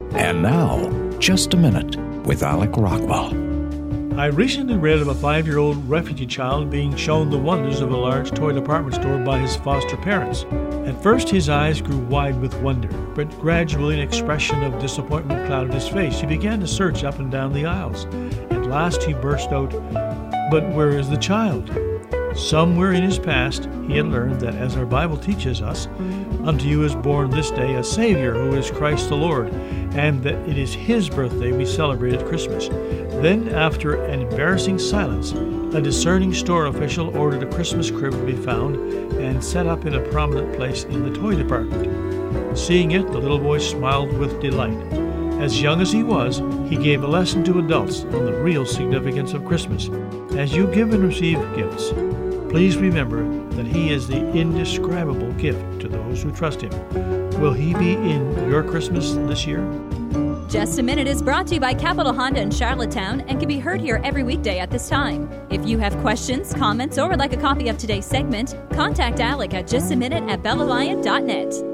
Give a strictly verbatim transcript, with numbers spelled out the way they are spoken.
And now, Just a Minute with Alec Rockwell. I recently read of a five-year-old refugee child being shown the wonders of a large toy department store by his foster parents. At first, his eyes grew wide with wonder, but gradually an expression of disappointment clouded his face. He began to search up and down the aisles. At last, he burst out, "But where is the child?" Somewhere in his past, he had learned that, as our Bible teaches us, unto you is born this day a Savior who is Christ the Lord, and that it is his birthday we celebrate at Christmas. Then, after an embarrassing silence, a discerning store official ordered a Christmas crib to be found and set up in a prominent place in the toy department. Seeing it, the little boy smiled with delight. As young as he was, he gave a lesson to adults on the real significance of Christmas. As you give and receive gifts, please remember that he is the indescribable gift to those who trust him. Will he be in your Christmas this year? Just a Minute is brought to you by Capital Honda in Charlottetown and can be heard here every weekday at this time. If you have questions, comments, or would like a copy of today's segment, contact Alec at just a minute at belle alliant dot net.